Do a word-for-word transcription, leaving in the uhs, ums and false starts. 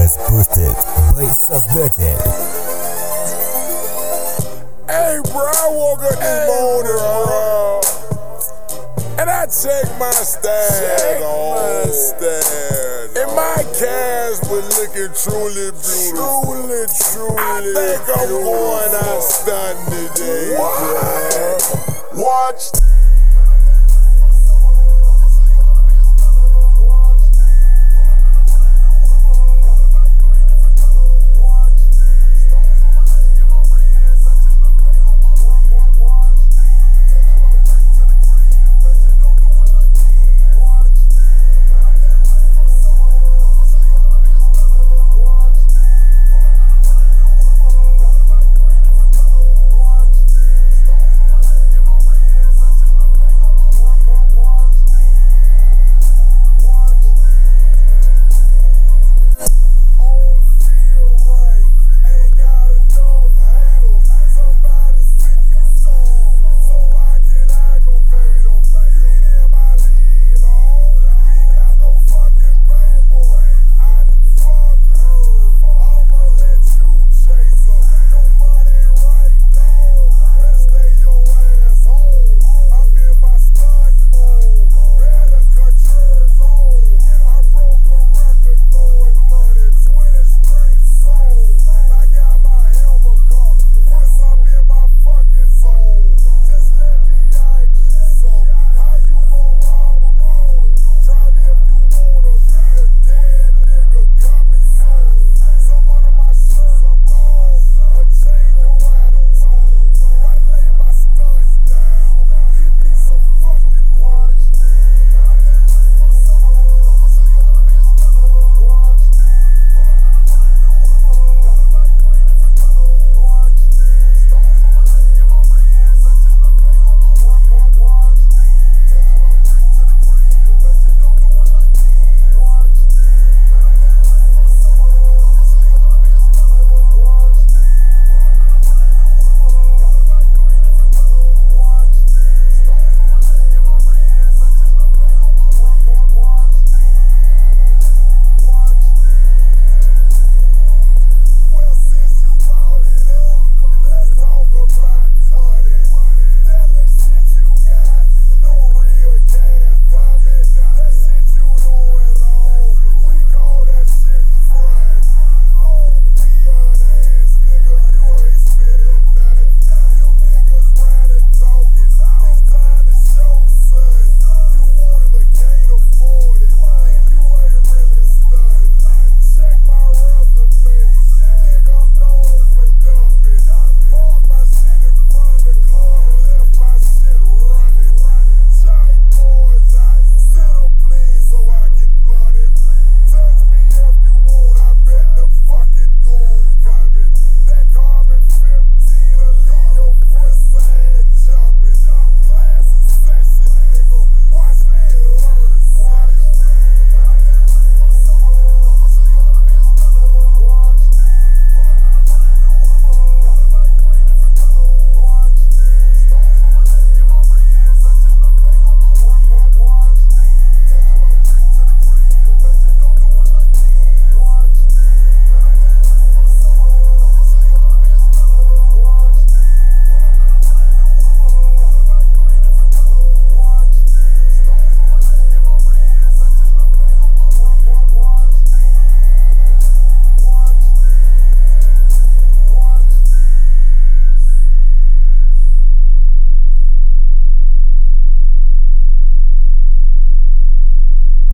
was posted by Создатель. Hey, bro, I woke up this hey, morning, bro. bro. And I checked my stash on. My stash and my cash was looking truly beautiful. Truly, truly I think I'm beautiful. going out stunting today, what? Bro. Watch.